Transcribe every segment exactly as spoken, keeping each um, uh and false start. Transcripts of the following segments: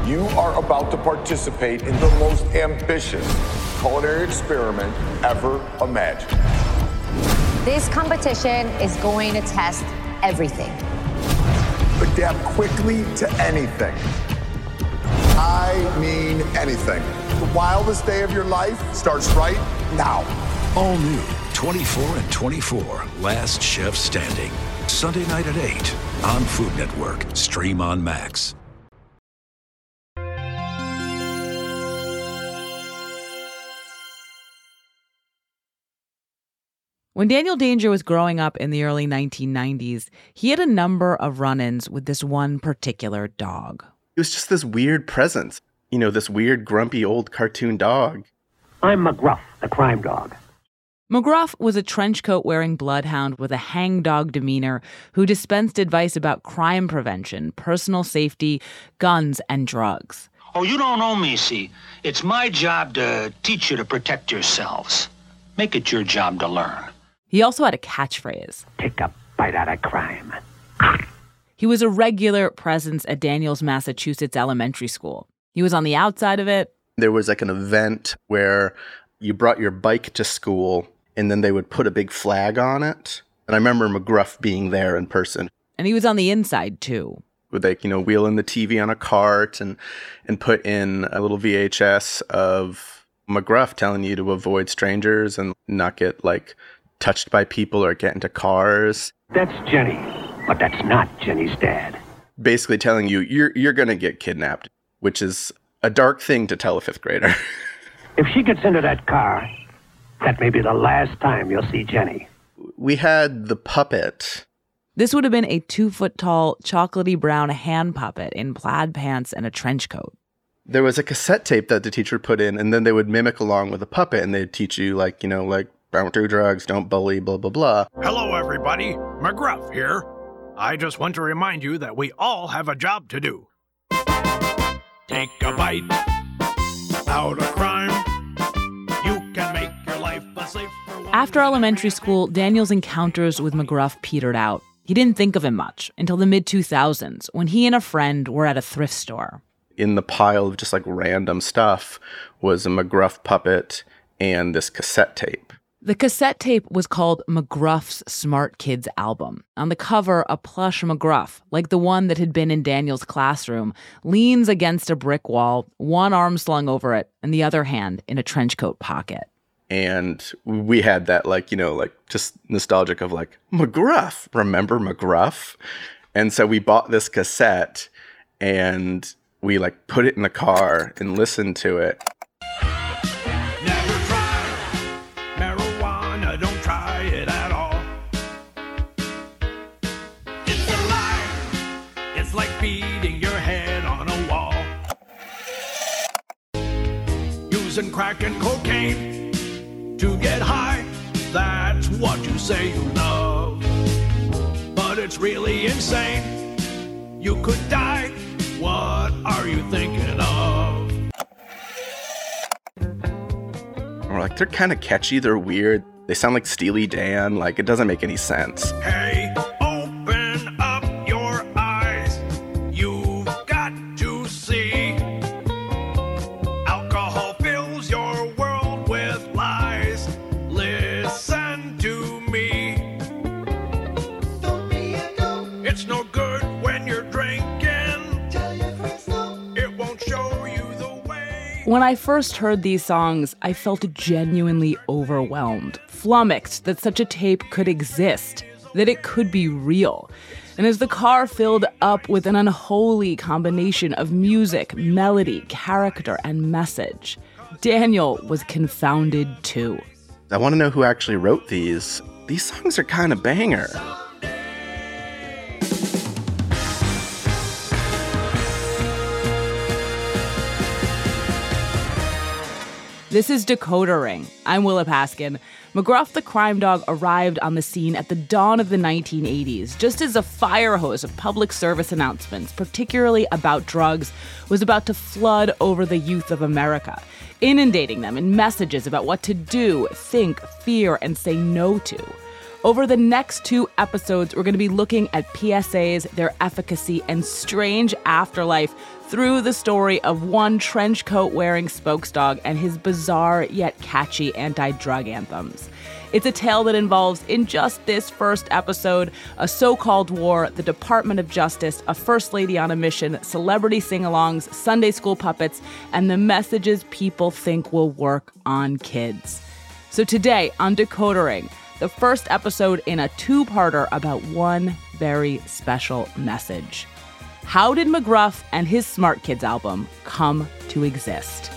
You are about to participate in the most ambitious culinary experiment ever imagined. This competition is going to test everything. Adapt quickly to anything. I mean anything. The wildest day of your life starts right now. All new, twenty-four and twenty-four, Last Chef Standing. Sunday night at eight on Food Network. Stream on Max. When Daniel Danger was growing up in the early nineteen nineties, he had a number of run-ins with this one particular dog. It was just this weird presence. You know, this weird, grumpy, old cartoon dog. I'm McGruff, the crime dog. McGruff was a trench coat-wearing bloodhound with a hangdog demeanor who dispensed advice about crime prevention, personal safety, guns, and drugs. Oh, you don't know me, see. It's my job to teach you to protect yourselves. Make it your job to learn. He also had a catchphrase. Take a bite out of crime. He was a regular presence at Daniels, Massachusetts elementary school. He was on the outside of it. There was like an event where you brought your bike to school and then they would put a big flag on it. And I remember McGruff being there in person. And he was on the inside, too. Would they, you know, wheel in the T V on a cart and, and put in a little V H S of McGruff telling you to avoid strangers and not get, like, touched by people or get into cars. That's Jenny, but that's not Jenny's dad. Basically telling you, you're you're going to get kidnapped, which is a dark thing to tell a fifth grader. If she gets into that car, that may be the last time you'll see Jenny. We had the puppet. This would have been a two-foot-tall, chocolatey brown hand puppet in plaid pants and a trench coat. There was a cassette tape that the teacher put in, and then they would mimic along with the puppet, and they'd teach you, like, you know, like, don't do drugs, don't bully, blah, blah, blah. Hello, everybody. McGruff here. I just want to remind you that we all have a job to do. Take a bite out of crime. You can make your life a safer one. After elementary school, Daniel's encounters with McGruff petered out. He didn't think of him much until the mid two thousands, when he and a friend were at a thrift store. In the pile of just like random stuff was a McGruff puppet and this cassette tape. The cassette tape was called McGruff's Smart Kids album. On the cover, a plush McGruff, like the one that had been in Daniel's classroom, leans against a brick wall, one arm slung over it, and the other hand in a trench coat pocket. And we had that, like, you know, like just nostalgic of like, McGruff, remember McGruff? And so we bought this cassette and we like put it in the car and listened to it. Never try marijuana, don't try it at all. It's a lie. It's like beating your head on a wall. Using crack and cocaine to get high, that's what you say you love. But it's really insane. You could die. What are you thinking of? We're like, they're kind of catchy, they're weird. They sound like Steely Dan, like it doesn't make any sense. Hey, open up your eyes. You've got to see. Alcohol fills your world with lies. Listen to me. Don't be a dope. It's no good when you're drinking. Tell your friends no. It won't show you the way. When I first heard these songs, I felt genuinely overwhelmed, flummoxed that such a tape could exist, that it could be real. And as the car filled up with an unholy combination of music, melody, character, and message, Daniel was confounded too. I want to know who actually wrote these. These songs are kind of banger. This is Decoder Ring. I'm Willa Paskin. McGruff the crime dog arrived on the scene at the dawn of the nineteen eighties, just as a fire hose of public service announcements, particularly about drugs, was about to flood over the youth of America, inundating them in messages about what to do, think, fear, and say no to. Over the next two episodes, we're going to be looking at P S As, their efficacy, and strange afterlife through the story of one trench coat-wearing spokesdog and his bizarre yet catchy anti-drug anthems. It's a tale that involves, in just this first episode, a so-called war, the Department of Justice, a first lady on a mission, celebrity sing-alongs, Sunday school puppets, and the messages people think will work on kids. So today on Decodering, the first episode in a two-parter about one very special message. How did McGruff and his Smart Kids album come to exist?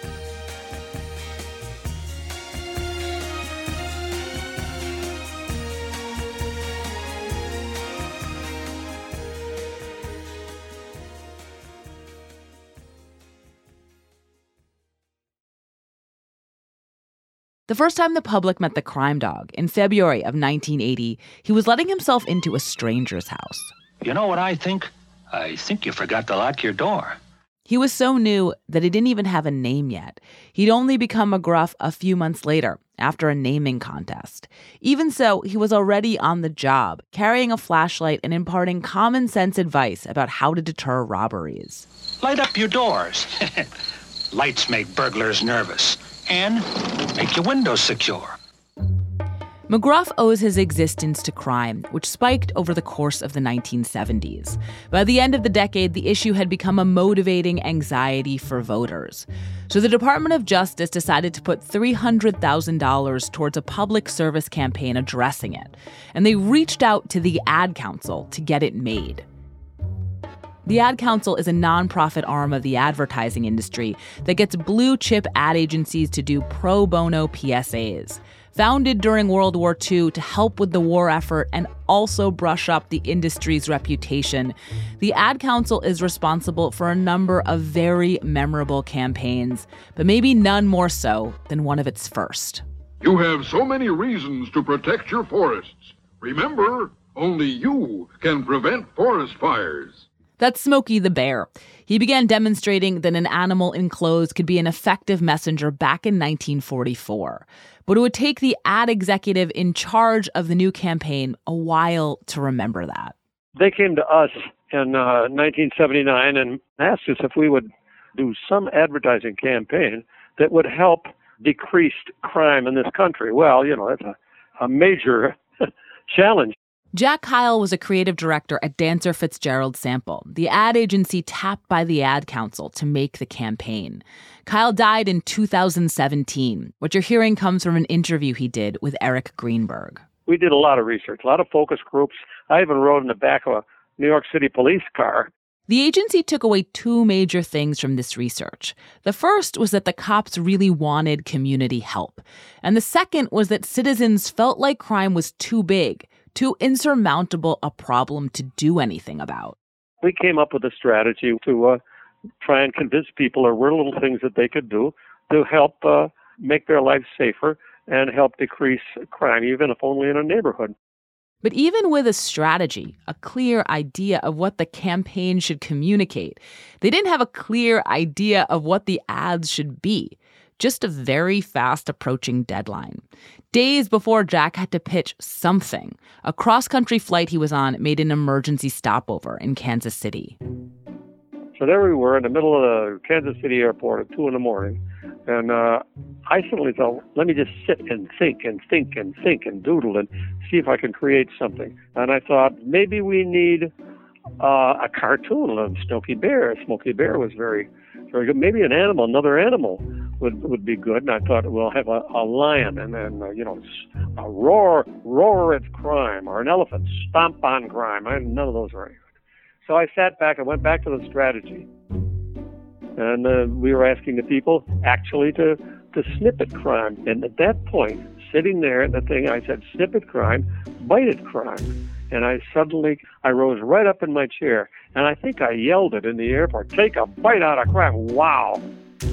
The first time the public met the crime dog, in February of nineteen eighty, he was letting himself into a stranger's house. You know what I think? I think you forgot to lock your door. He was so new that he didn't even have a name yet. He'd only become McGruff a few months later, after a naming contest. Even so, he was already on the job, carrying a flashlight and imparting common sense advice about how to deter robberies. Light up your doors. Lights make burglars nervous and make your windows secure. McGruff owes his existence to crime, which spiked over the course of the nineteen seventies. By the end of the decade, the issue had become a motivating anxiety for voters. So the Department of Justice decided to put three hundred thousand dollars towards a public service campaign addressing it. And they reached out to the Ad Council to get it made. The Ad Council is a nonprofit arm of the advertising industry that gets blue-chip ad agencies to do pro bono P S As. Founded during World War Two to help with the war effort and also brush up the industry's reputation, the Ad Council is responsible for a number of very memorable campaigns, but maybe none more so than one of its first. You have so many reasons to protect your forests. Remember, only you can prevent forest fires. That's Smokey the Bear. He began demonstrating that an animal enclosed could be an effective messenger back in nineteen forty-four. But it would take the ad executive in charge of the new campaign a while to remember that. They came to us in uh, nineteen seventy-nine and asked us if we would do some advertising campaign that would help decrease crime in this country. Well, you know, that's a, a major challenge. Jack Kyle was a creative director at Dancer Fitzgerald Sample, the ad agency tapped by the Ad Council to make the campaign. Kyle died in two thousand seventeen. What you're hearing comes from an interview he did with Eric Greenberg. We did a lot of research, a lot of focus groups. I even rode in the back of a New York City police car. The agency took away two major things from this research. The first was that the cops really wanted community help. And the second was that citizens felt like crime was too big, too insurmountable a problem to do anything about. We came up with a strategy to uh, try and convince people there were little things that they could do to help uh, make their lives safer and help decrease crime, even if only in a neighborhood. But even with a strategy, a clear idea of what the campaign should communicate, they didn't have a clear idea of what the ads should be. Just a very fast approaching deadline. Days before Jack had to pitch something, a cross-country flight he was on made an emergency stopover in Kansas City. So there we were in the middle of the Kansas City airport at two in the morning. And uh, I suddenly thought, let me just sit and think and think and think and doodle and see if I can create something. And I thought, maybe we need uh, a cartoon of Smokey Bear. Smokey Bear was very, very good. Maybe an animal, another animal would would be good. And I thought, we'll have a, a lion and then, uh, you know, a roar, roar at crime, or an elephant, stomp on crime. I, none of those are any good. So I sat back and went back to the strategy. And uh, we were asking the people actually to, to snippet crime. And at that point, sitting there at the thing, I said, snippet crime, bite at crime. And I suddenly, I rose right up in my chair. And I think I yelled it in the airport, take a bite out of crime. Wow.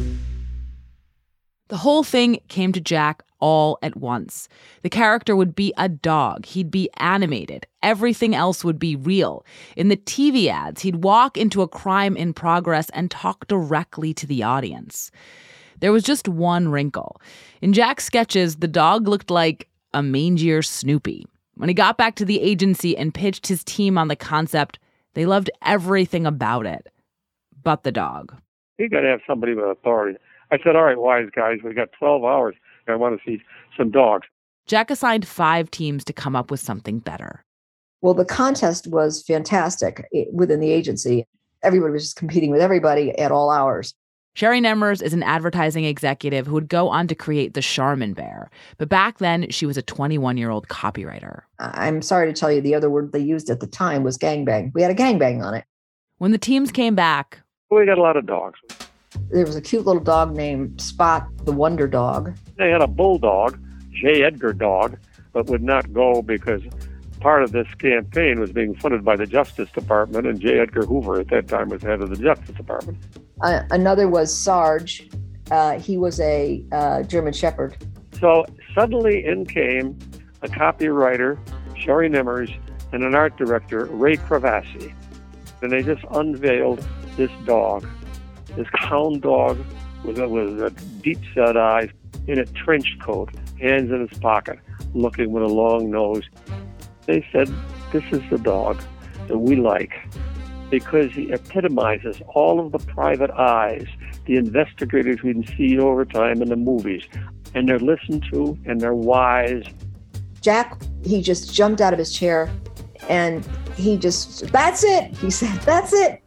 The whole thing came to Jack all at once. The character would be a dog. He'd be animated. Everything else would be real. In the T V ads, he'd walk into a crime in progress and talk directly to the audience. There was just one wrinkle. In Jack's sketches, the dog looked like a mangier Snoopy. When he got back to the agency and pitched his team on the concept, they loved everything about it, but the dog. You got to have somebody with authority. I said, all right, wise guys, we got twelve hours. I want to see some dogs. Jack assigned five teams to come up with something better. Well, the contest was fantastic within the agency. Everybody was just competing with everybody at all hours. Sherry Nemmers is an advertising executive who would go on to create the Charmin Bear. But back then, she was a twenty-one-year-old copywriter. I'm sorry to tell you, the other word they used at the time was gangbang. We had a gangbang on it. When the teams came back... We got a lot of dogs. There was a cute little dog named Spot the Wonder Dog. They had a bulldog, J. Edgar dog, but would not go because part of this campaign was being funded by the Justice Department, and J. Edgar Hoover at that time was head of the Justice Department. Uh, another was Sarge. Uh, he was a uh, German Shepherd. So suddenly in came a copywriter, Sherry Nemmers, and an art director, Ray Cravassi. And they just unveiled this dog, this hound dog with a, with a deep-set eyes, in a trench coat, hands in his pocket, looking with a long nose. They said, this is the dog that we like because he epitomizes all of the private eyes, the investigators we see over time in the movies, and they're listened to and they're wise. Jack, he just jumped out of his chair and he just, that's it. He said, that's it.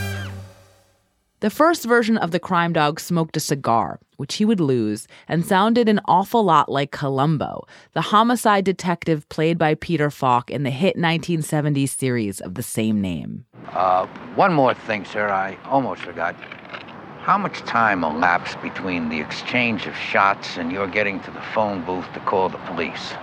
The first version of the crime dog smoked a cigar, which he would lose, and sounded an awful lot like Columbo, the homicide detective played by Peter Falk in the hit nineteen seventies series of the same name. Uh, one more thing, sir. I almost forgot. How much time elapsed between the exchange of shots and your getting to the phone booth to call the police?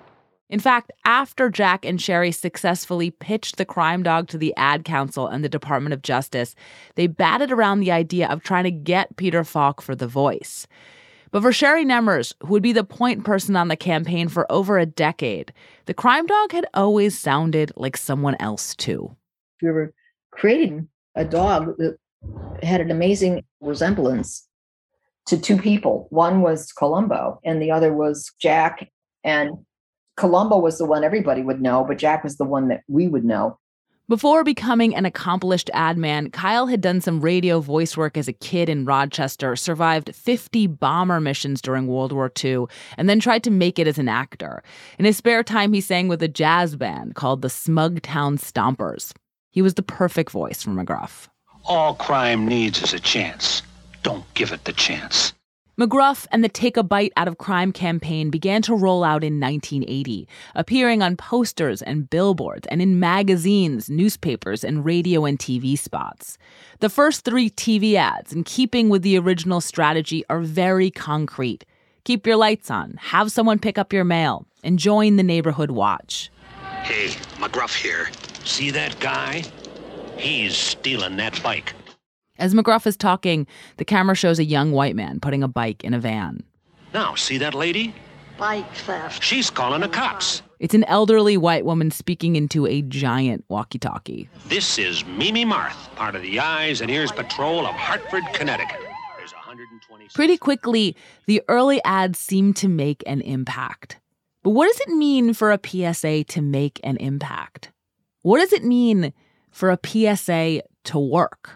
In fact, after Jack and Sherry successfully pitched the crime dog to the Ad Council and the Department of Justice, they batted around the idea of trying to get Peter Falk for the voice. But for Sherry Nemmers, who would be the point person on the campaign for over a decade, the crime dog had always sounded like someone else, too. We were creating a dog that had an amazing resemblance to two people. One was Columbo, and the other was Jack, and Columbo was the one everybody would know, but Jack was the one that we would know. Before becoming an accomplished ad man, Kyle had done some radio voice work as a kid in Rochester, survived fifty bomber missions during World War Two, and then tried to make it as an actor. In his spare time, he sang with a jazz band called the Smugtown Stompers. He was the perfect voice for McGruff. All crime needs is a chance. Don't give it the chance. McGruff and the Take a Bite Out of Crime campaign began to roll out in nineteen eighty, appearing on posters and billboards and in magazines, newspapers, and radio and T V spots. The first three T V ads, in keeping with the original strategy, are very concrete. Keep your lights on, have someone pick up your mail, and join the neighborhood watch. Hey, McGruff here. See that guy? He's stealing that bike. As McGruff is talking, the camera shows a young white man putting a bike in a van. Now, see that lady? Bike theft. She's calling the cops. It's an elderly white woman speaking into a giant walkie-talkie. This is Mimi Marth, part of the Eyes and Ears Patrol of Hartford, Connecticut. There's one hundred twenty. Pretty quickly, the early ads seem to make an impact. But what does it mean for a P S A to make an impact? What does it mean for a P S A to work?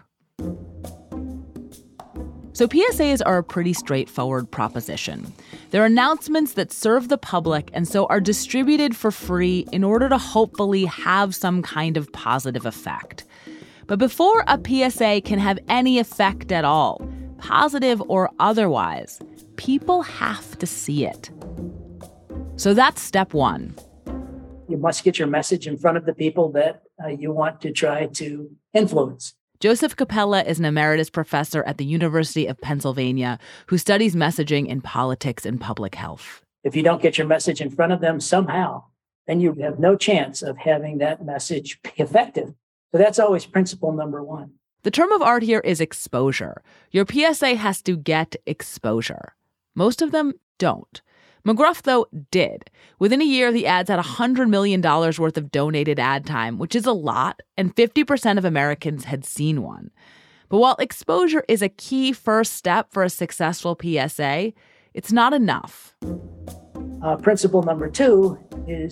So P S As are a pretty straightforward proposition. They're announcements that serve the public and so are distributed for free in order to hopefully have some kind of positive effect. But before a P S A can have any effect at all, positive or otherwise, people have to see it. So that's step one. You must get your message in front of the people that uh, you want to try to influence. Joseph Capella is an emeritus professor at the University of Pennsylvania who studies messaging in politics and public health. If you don't get your message in front of them somehow, then you have no chance of having that message be effective. So that's always principle number one. The term of art here is exposure. Your P S A has to get exposure. Most of them don't. McGruff, though, did. Within a year, the ads had one hundred million dollars worth of donated ad time, which is a lot, and fifty percent of Americans had seen one. But while exposure is a key first step for a successful P S A, it's not enough. Uh, principle number two is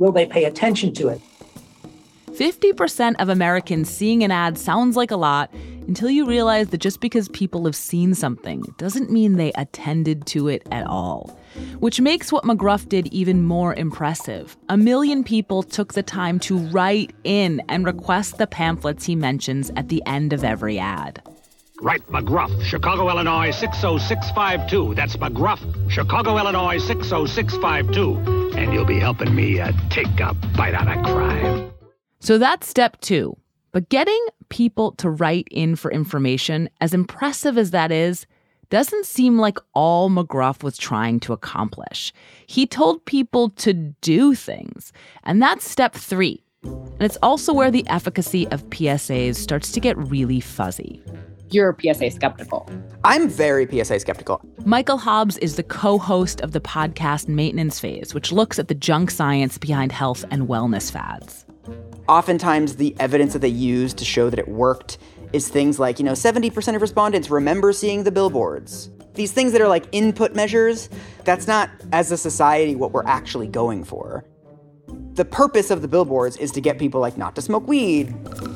Will they pay attention to it? fifty percent of Americans seeing an ad sounds like a lot until you realize that just because people have seen something doesn't mean they attended to it at all. Which makes what McGruff did even more impressive. A million people took the time to write in and request the pamphlets he mentions at the end of every ad. Write McGruff, Chicago, Illinois, six oh six five two. That's McGruff, Chicago, Illinois, six oh six five two. And you'll be helping me uh, take a bite out of crime. So that's step two. But getting people to write in for information, as impressive as that is, doesn't seem like all McGruff was trying to accomplish. He told people to do things. And that's step three. And it's also where the efficacy of P S As starts to get really fuzzy. You're P S A skeptical. I'm very P S A skeptical. Michael Hobbs is the co-host of the podcast Maintenance Phase, which looks at the junk science behind health and wellness fads. Oftentimes, the evidence that they use to show that it worked is things like, you know, seventy percent of respondents remember seeing the billboards. These things that are like input measures, that's not, as a society, what we're actually going for. The purpose of the billboards is to get people, like, not to smoke weed.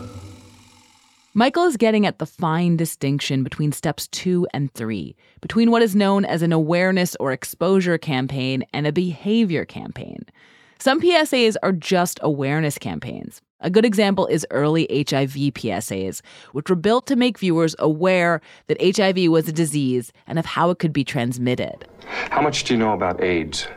Michael is getting at the fine distinction between steps two and three, between what is known as an awareness or exposure campaign and a behavior campaign. Some P S As are just awareness campaigns. A good example is early H I V P S As, which were built to make viewers aware that H I V was a disease and of how it could be transmitted. How much do you know about AIDS?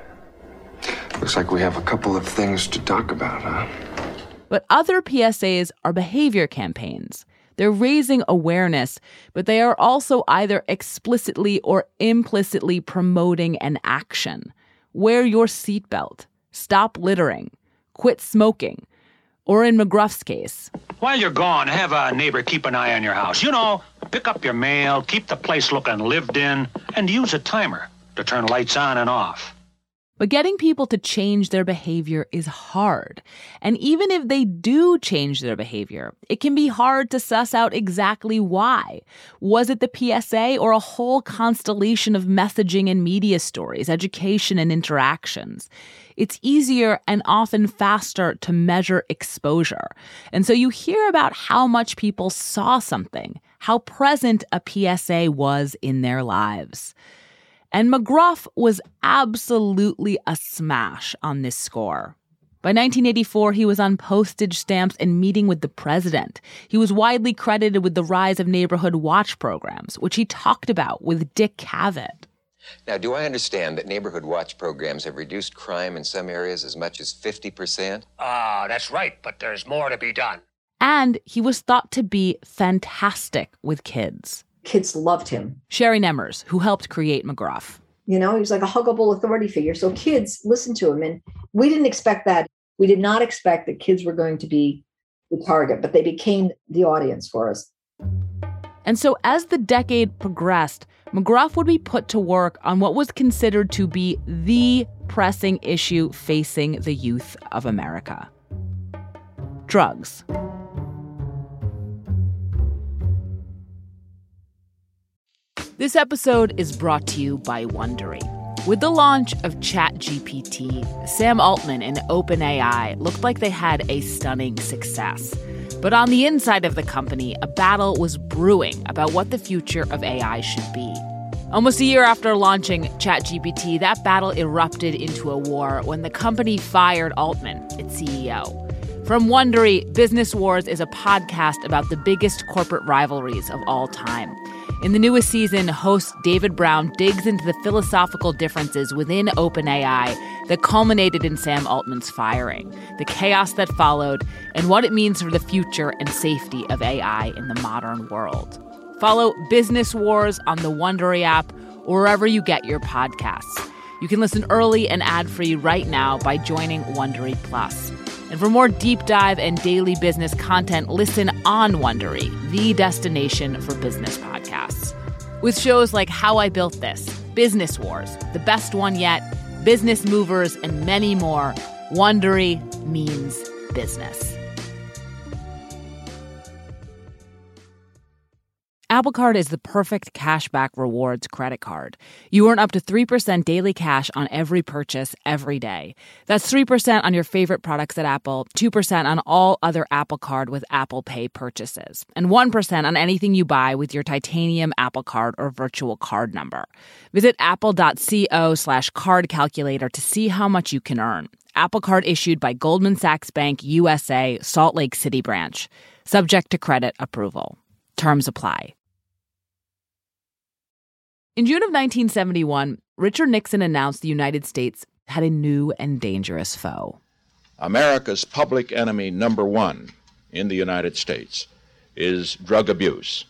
Looks like we have a couple of things to talk about, huh? But other P S As are behavior campaigns. They're raising awareness, but they are also either explicitly or implicitly promoting an action. Wear your seatbelt. Stop littering. Quit smoking. Or in McGruff's case. While you're gone, have a neighbor keep an eye on your house. You know, pick up your mail, keep the place looking lived in, and use a timer to turn lights on and off. But getting people to change their behavior is hard. And even if they do change their behavior, it can be hard to suss out exactly why. Was it the P S A or a whole constellation of messaging and media stories, education and interactions? It's easier and often faster to measure exposure. And so you hear about how much people saw something, how present a P S A was in their lives. And McGruff was absolutely a smash on this score. By nineteen eighty-four, he was on postage stamps and meeting with the president. He was widely credited with the rise of neighborhood watch programs, which he talked about with Dick Cavett. Now, do I understand that neighborhood watch programs have reduced crime in some areas as much as fifty percent? Ah, uh, that's right, but there's more to be done. And he was thought to be fantastic with kids. Kids loved him. Sherry Nemmers, who helped create McGruff. You know, he was like a huggable authority figure. So kids listened to him. And we didn't expect that. We did not expect that kids were going to be the target, but they became the audience for us. And so as the decade progressed, McGruff would be put to work on what was considered to be the pressing issue facing the youth of America: drugs. This episode is brought to you by Wondery. With the launch of ChatGPT, Sam Altman and OpenAI looked like they had a stunning success. But on the inside of the company, a battle was brewing about what the future of A I should be. Almost a year after launching ChatGPT, that battle erupted into a war when the company fired Altman, its C E O. From Wondery, Business Wars is a podcast about the biggest corporate rivalries of all time. In the newest season, host David Brown digs into the philosophical differences within OpenAI that culminated in Sam Altman's firing, the chaos that followed, and what it means for the future and safety of A I in the modern world. Follow Business Wars on the Wondery app or wherever you get your podcasts. You can listen early and ad-free right now by joining Wondery Plus. And for more deep dive and daily business content, listen on Wondery, the destination for business podcasts. With shows like How I Built This, Business Wars, The Best One Yet, Business Movers, and many more, Wondery means business. Apple Card is the perfect cashback rewards credit card. You earn up to three percent daily cash on every purchase every day. That's three percent on your favorite products at Apple, two percent on all other Apple Card with Apple Pay purchases, and one percent on anything you buy with your titanium Apple Card or virtual card number. Visit apple.co slash card calculator to see how much you can earn. Apple Card issued by Goldman Sachs Bank U S A, Salt Lake City branch. Subject to credit approval. Terms apply. In June of nineteen seventy-one, Richard Nixon announced the United States had a new and dangerous foe. America's public enemy number one in the United States is drug abuse.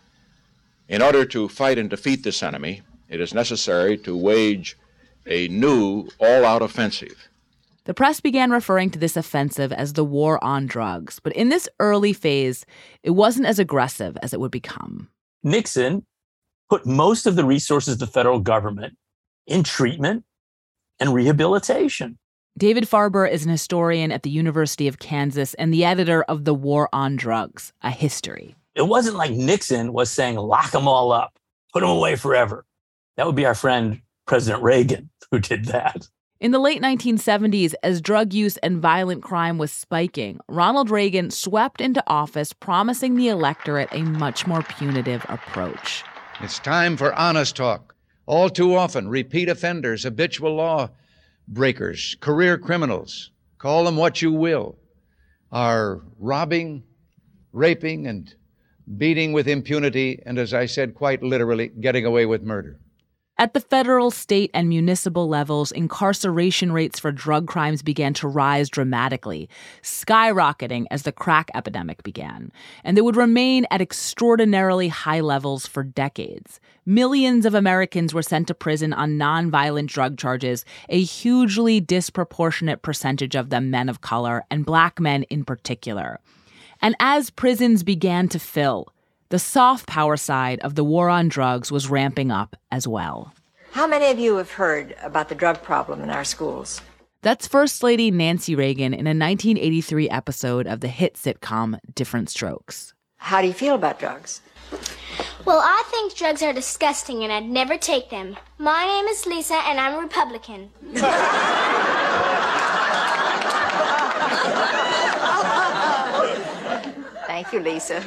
In order to fight and defeat this enemy, it is necessary to wage a new all-out offensive. The press began referring to this offensive as the war on drugs, but in this early phase, it wasn't as aggressive as it would become. Nixon put most of the resources of the federal government in treatment and rehabilitation. David Farber is an historian at the University of Kansas and the editor of The War on Drugs, A History. It wasn't like Nixon was saying, lock them all up, put them away forever. That would be our friend President Reagan who did that. In the late nineteen seventies, as drug use and violent crime was spiking, Ronald Reagan swept into office promising the electorate a much more punitive approach. It's time for honest talk. All too often, repeat offenders, habitual law breakers, career criminals, call them what you will, are robbing, raping, and beating with impunity, and as I said, quite literally, getting away with murder. At the federal, state, and municipal levels, incarceration rates for drug crimes began to rise dramatically, skyrocketing as the crack epidemic began. And they would remain at extraordinarily high levels for decades. Millions of Americans were sent to prison on nonviolent drug charges, a hugely disproportionate percentage of them men of color, and black men in particular. And as prisons began to fill, the soft power side of the war on drugs was ramping up as well. How many of you have heard about the drug problem in our schools? That's First Lady Nancy Reagan in a nineteen eighty-three episode of the hit sitcom Diff'rent Strokes. How do you feel about drugs? Well, I think drugs are disgusting and I'd never take them. My name is Lisa and I'm a Republican. Thank you, Lisa.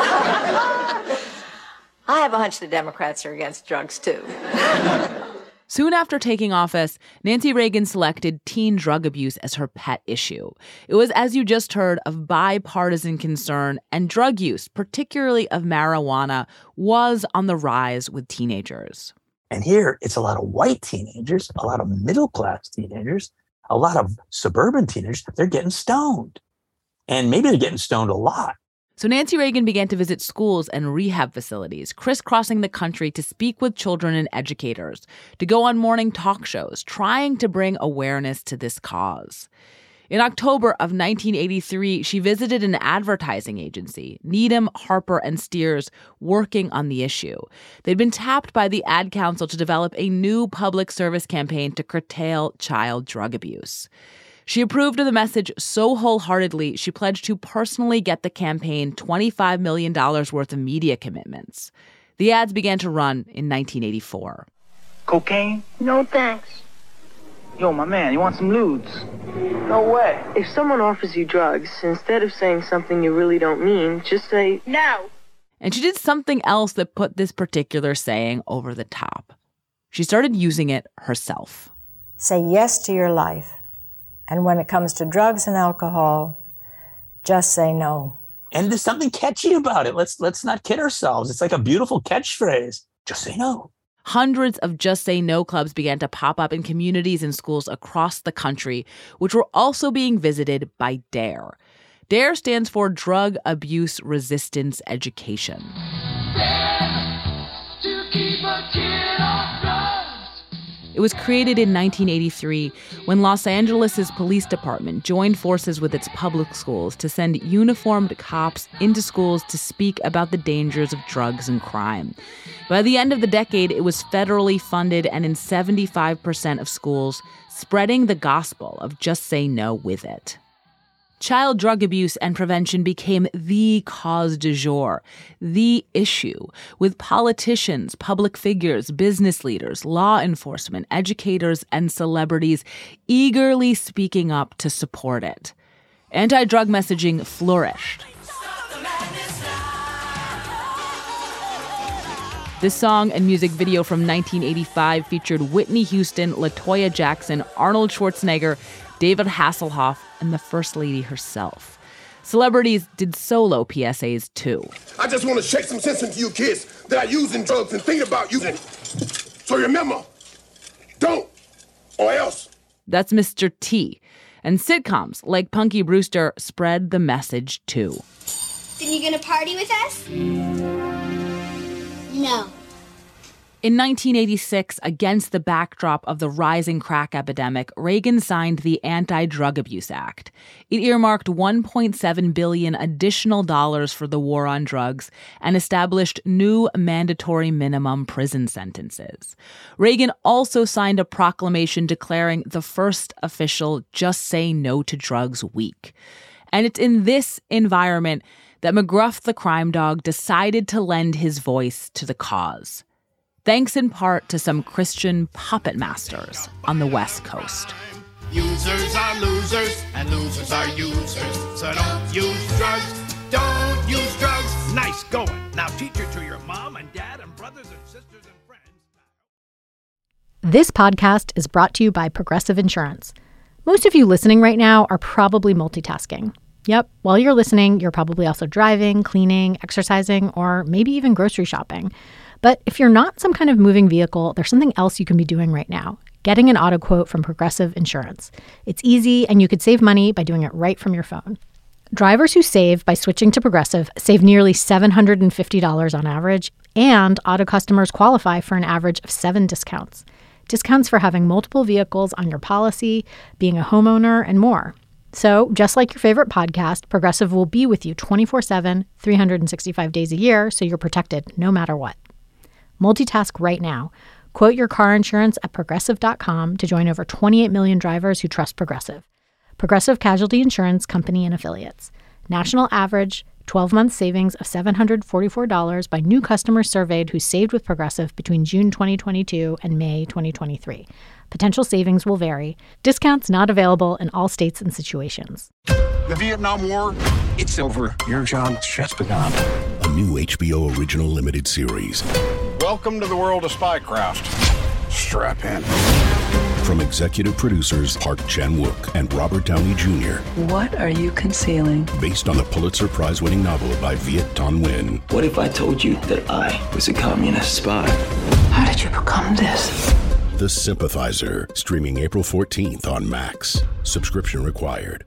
I have a hunch the Democrats are against drugs, too. Soon after taking office, Nancy Reagan selected teen drug abuse as her pet issue. It was, as you just heard, of bipartisan concern, and drug use, particularly of marijuana, was on the rise with teenagers. And here, it's a lot of white teenagers, a lot of middle-class teenagers, a lot of suburban teenagers. They're getting stoned. And maybe they're getting stoned a lot. So Nancy Reagan began to visit schools and rehab facilities, crisscrossing the country to speak with children and educators, to go on morning talk shows, trying to bring awareness to this cause. In October of nineteen eighty-three, she visited an advertising agency, Needham, Harper, and Steers, working on the issue. They'd been tapped by the Ad Council to develop a new public service campaign to curtail child drug abuse. She approved of the message so wholeheartedly, she pledged to personally get the campaign twenty-five million dollars worth of media commitments. The ads began to run in nineteen eighty-four. Cocaine? No, thanks. Yo, my man, you want some lewds? No way. If someone offers you drugs, instead of saying something you really don't mean, just say, no. And she did something else that put this particular saying over the top. She started using it herself. Say yes to your life. And when it comes to drugs and alcohol, just say no. And there's something catchy about it. Let's let's not kid ourselves. It's like a beautiful catchphrase. Just say no. Hundreds of Just Say No clubs began to pop up in communities and schools across the country, which were also being visited by DARE. DARE stands for Drug Abuse Resistance Education. To keep a kid off drugs. It was created in nineteen eighty-three when Los Angeles' police department joined forces with its public schools to send uniformed cops into schools to speak about the dangers of drugs and crime. By the end of the decade, it was federally funded and in seventy-five percent of schools, spreading the gospel of Just Say No with it. Child drug abuse and prevention became the cause du jour, the issue, with politicians, public figures, business leaders, law enforcement, educators, and celebrities eagerly speaking up to support it. Anti-drug messaging flourished. This song and music video from nineteen eighty-five featured Whitney Houston, LaToya Jackson, Arnold Schwarzenegger, David Hasselhoff, and the First Lady herself. Celebrities did solo P S As too. I just want to shake some sense into you kids that are using drugs and thinking about using it. So remember, don't, or else. That's Mister T. And sitcoms like Punky Brewster spread the message too. Then you gonna party with us? No. In nineteen eighty-six, against the backdrop of the rising crack epidemic, Reagan signed the Anti-Drug Abuse Act. It earmarked one point seven billion dollars additional dollars for the war on drugs and established new mandatory minimum prison sentences. Reagan also signed a proclamation declaring the first official Just Say No to Drugs week. And it's in this environment that McGruff the crime dog decided to lend his voice to the cause. Thanks in part to some Christian puppet masters on the West Coast. Users are losers, and losers are users. So don't use drugs, don't use drugs. Nice going. Now teach it to your mom and dad and brothers and sisters and friends. This podcast is brought to you by Progressive Insurance. Most of you listening right now are probably multitasking. Yep, while you're listening, you're probably also driving, cleaning, exercising, or maybe even grocery shopping. But if you're not some kind of moving vehicle, there's something else you can be doing right now. Getting an auto quote from Progressive Insurance. It's easy, and you could save money by doing it right from your phone. Drivers who save by switching to Progressive save nearly seven hundred fifty dollars on average, and auto customers qualify for an average of seven discounts. Discounts for having multiple vehicles on your policy, being a homeowner, and more. So, just like your favorite podcast, Progressive will be with you twenty-four seven, three hundred sixty-five days a year, so you're protected no matter what. Multitask right now. Quote your car insurance at Progressive dot com to join over twenty-eight million drivers who trust Progressive. Progressive Casualty Insurance Company and Affiliates. National average twelve-month savings of seven hundred forty-four dollars by new customers surveyed who saved with Progressive between June twenty twenty-two and May twenty twenty-three. Potential savings will vary. Discounts not available in all states and situations. The Vietnam War, it's over. Your job's just begun. A new H B O original limited series. Welcome to the world of Spycraft. Strap in. From executive producers Park Chan-wook and Robert Downey Junior What are you concealing? Based on the Pulitzer Prize-winning novel by Viet Thanh Nguyen. What if I told you that I was a communist spy? How did you become this? The Sympathizer, streaming April fourteenth on Max. Subscription required.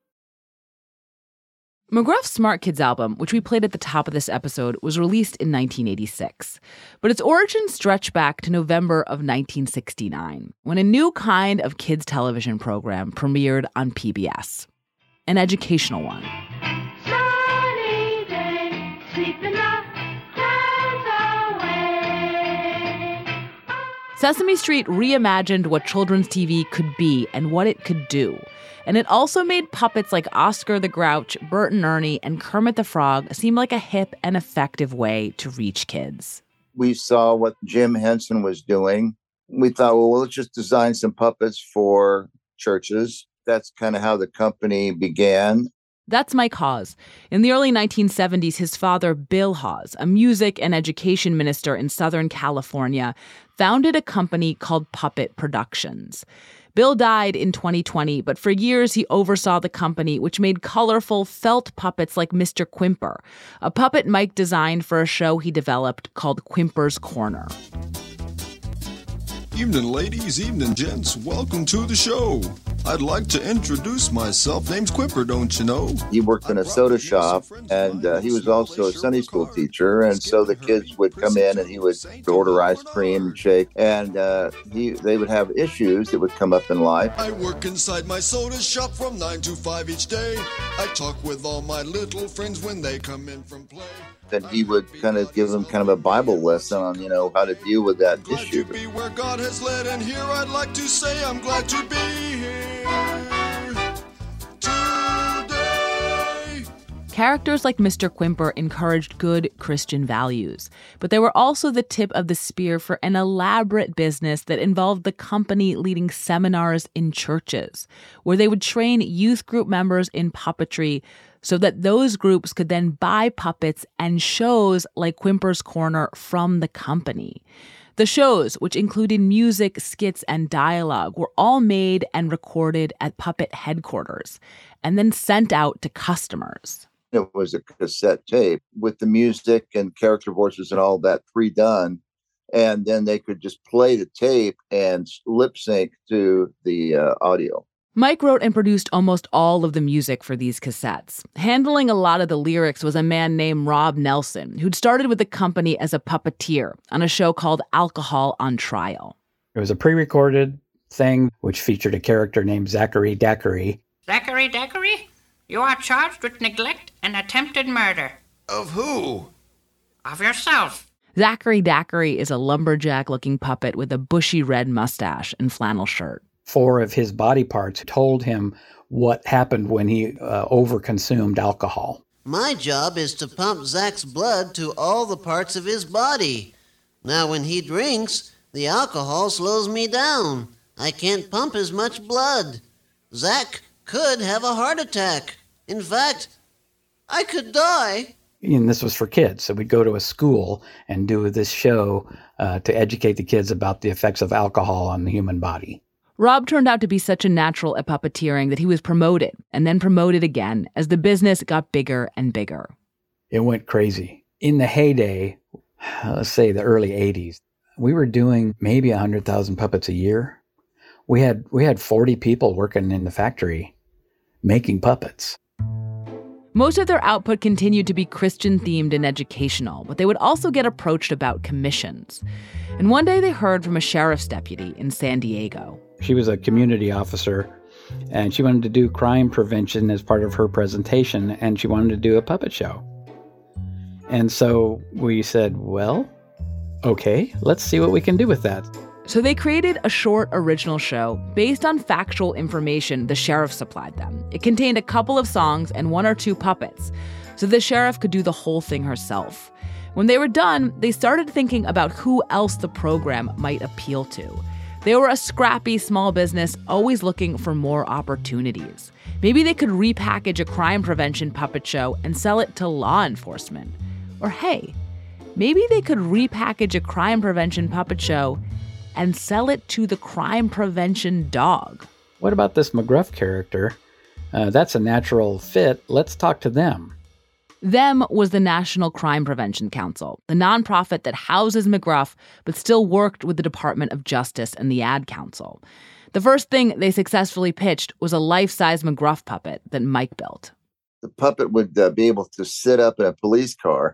McGruff's Smart Kids album, which we played at the top of this episode, was released in nineteen eighty-six. But its origins stretch back to November of nineteen sixty-nine, when a new kind of kids' television program premiered on P B S. An educational one. Sunny day, sleeping up, clouds away. Sesame Street reimagined what children's T V could be and what it could do. And it also made puppets like Oscar the Grouch, Bert and Ernie, and Kermit the Frog seem like a hip and effective way to reach kids. We saw what Jim Henson was doing. We thought, well, let's just design some puppets for churches. That's kind of how the company began. That's Mike Hawes. In the early nineteen seventies, his father, Bill Hawes, a music and education minister in Southern California, founded a company called Puppet Productions. Bill died in twenty twenty, but for years he oversaw the company, which made colorful felt puppets like Mister Quimper, a puppet Mike designed for a show he developed called Quimper's Corner. Evening, ladies, evening, gents. Welcome to the show. I'd like to introduce myself. Name's Quimper, don't you know? He worked in a soda shop, and uh, he was also a Sunday school teacher. And so the kids would come in, and he would order ice cream and shake. And uh, he, they would have issues that would come up in life. I work inside my soda shop from nine to five each day. I talk with all my little friends when they come in from play. Then he would kind of give them kind of a Bible lesson on, you know, how to deal with that glad issue. To be where God has led, and here I'd like to say I'm glad to be here today. Characters like Mister Quimper encouraged good Christian values, but they were also the tip of the spear for an elaborate business that involved the company leading seminars in churches, where they would train youth group members in puppetry so that those groups could then buy puppets and shows like Quimper's Corner from the company. The shows, which included music, skits, and dialogue, were all made and recorded at Puppet headquarters and then sent out to customers. It was a cassette tape with the music and character voices and all that pre-done. And then they could just play the tape and lip sync to the uh, audio. Mike wrote and produced almost all of the music for these cassettes. Handling a lot of the lyrics was a man named Rob Nelson, who'd started with the company as a puppeteer on a show called Alcohol on Trial. It was a pre-recorded thing which featured a character named Zachary Dackery. Zachary Dackery? You are charged with neglect and attempted murder. Of who? Of yourself. Zachary Dackery is a lumberjack-looking puppet with a bushy red mustache and flannel shirt. Four of his body parts told him what happened when he uh, overconsumed alcohol. My job is to pump Zach's blood to all the parts of his body. Now, when he drinks, the alcohol slows me down. I can't pump as much blood. Zach could have a heart attack. In fact, I could die. And this was for kids, so we'd go to a school and do this show uh, to educate the kids about the effects of alcohol on the human body. Rob turned out to be such a natural at puppeteering that he was promoted and then promoted again as the business got bigger and bigger. It went crazy. In the heyday, let's say the early eighties, we were doing maybe one hundred thousand puppets a year. We had we had forty people working in the factory making puppets. Most of their output continued to be Christian-themed and educational, but they would also get approached about commissions. And one day they heard from a sheriff's deputy in San Diego. She was a community officer, and she wanted to do crime prevention as part of her presentation, and she wanted to do a puppet show. And so we said, well, okay, let's see what we can do with that. So they created a short original show based on factual information the sheriff supplied them. It contained a couple of songs and one or two puppets, so the sheriff could do the whole thing herself. When they were done, they started thinking about who else the program might appeal to. They were a scrappy small business always looking for more opportunities. Maybe they could repackage a crime prevention puppet show and sell it to law enforcement. Or hey, maybe they could repackage a crime prevention puppet show and sell it to the crime prevention dog. What about this McGruff character? Uh, that's a natural fit. Let's talk to them. Them was the National Crime Prevention Council, the nonprofit that houses McGruff but still worked with the Department of Justice and the Ad Council. The first thing they successfully pitched was a life-size McGruff puppet that Mike built. The puppet would uh, be able to sit up in a police car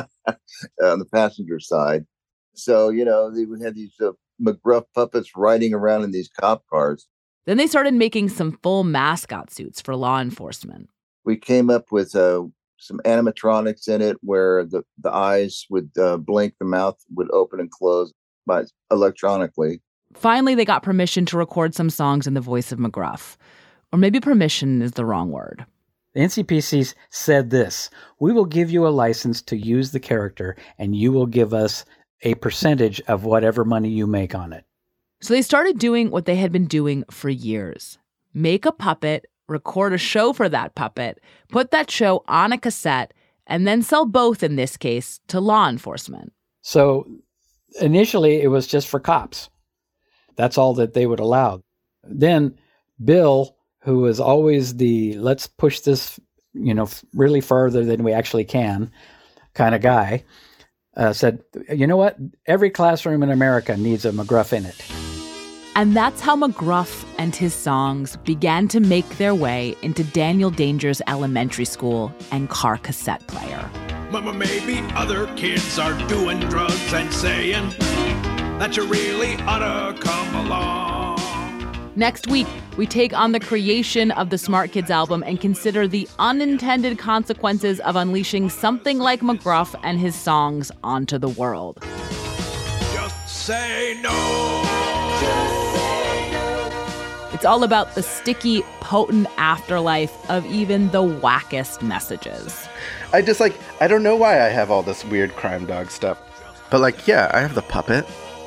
on the passenger side. So, you know, they would have these uh, McGruff puppets riding around in these cop cars. Then they started making some full mascot suits for law enforcement. We came up with uh, some animatronics in it where the, the eyes would uh, blink, the mouth would open and close by electronically. Finally, they got permission to record some songs in the voice of McGruff. Or maybe permission is the wrong word. The N C P C said this: we will give you a license to use the character and you will give us a percentage of whatever money you make on it. So they started doing what they had been doing for years. Make a puppet, record a show for that puppet, put that show on a cassette, and then sell both, in this case, to law enforcement. So initially it was just for cops. That's all that they would allow. Then Bill, who was always the let's push this, you know, really further than we actually can kind of guy, Uh, said, you know what? Every classroom in America needs a McGruff in it. And that's how McGruff and his songs began to make their way into Daniel Danger's elementary school and car cassette player. Mama, maybe other kids are doing drugs and saying that you really ought to come along. Next week, we take on the creation of the Smart Kids album and consider the unintended consequences of unleashing something like McGruff and his songs onto the world. Just say no. It's It's all about the sticky, potent afterlife of even the wackest messages. I just like, I don't know why I have all this weird crime dog stuff. But like, yeah, I have the puppet.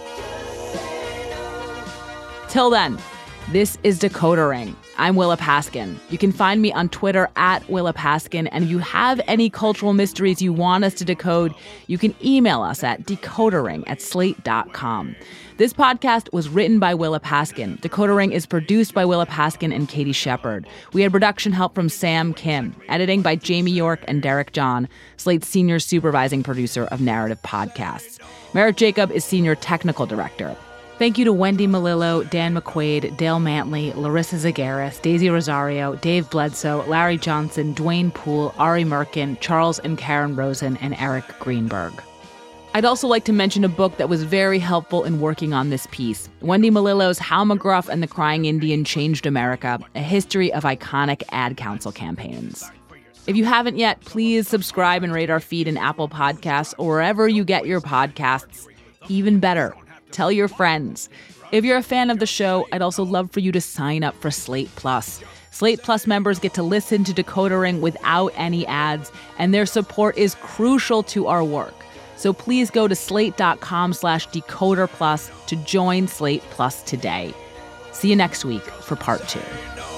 Till then, this is Decoder Ring. I'm Willa Paskin. You can find me on Twitter at Willa Paskin. And if you have any cultural mysteries you want us to decode, you can email us at decodering at slate dot com. This podcast was written by Willa Paskin. Decoder Ring is produced by Willa Paskin and Katie Shepard. We had production help from Sam Kim, editing by Jamie York and Derek John, Slate's senior supervising producer of narrative podcasts. Merritt Jacob is senior technical director. Thank you to Wendy Melillo, Dan McQuaid, Dale Mantley, Larissa Zagaris, Daisy Rosario, Dave Bledsoe, Larry Johnson, Dwayne Poole, Ari Merkin, Charles and Karen Rosen, and Eric Greenberg. I'd also like to mention a book that was very helpful in working on this piece. Wendy Melillo's How McGruff and the Crying Indian Changed America, A History of Iconic Ad Council Campaigns. If you haven't yet, please subscribe and rate our feed in Apple Podcasts or wherever you get your podcasts. Even better, tell your friends. If you're a fan of the show, I'd also love for you to sign up for Slate Plus. Slate Plus members get to listen to Decoder Ring without any ads, and their support is crucial to our work. So please go to slate.com slash decoder plus to join Slate Plus today. See you next week for part two.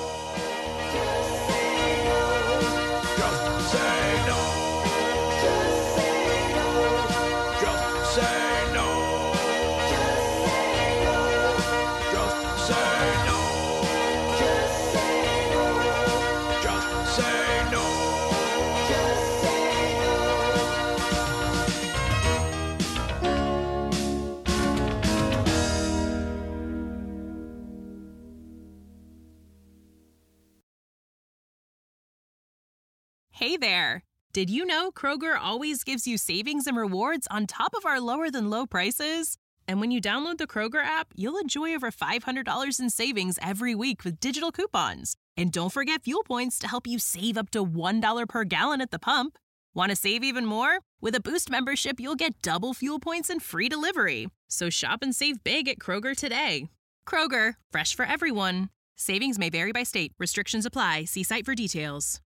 Hey there! Did you know Kroger always gives you savings and rewards on top of our lower-than-low prices? And when you download the Kroger app, you'll enjoy over five hundred dollars in savings every week with digital coupons. And don't forget fuel points to help you save up to one dollar per gallon at the pump. Want to save even more? With a Boost membership, you'll get double fuel points and free delivery. So shop and save big at Kroger today. Kroger, fresh for everyone. Savings may vary by state. Restrictions apply. See site for details.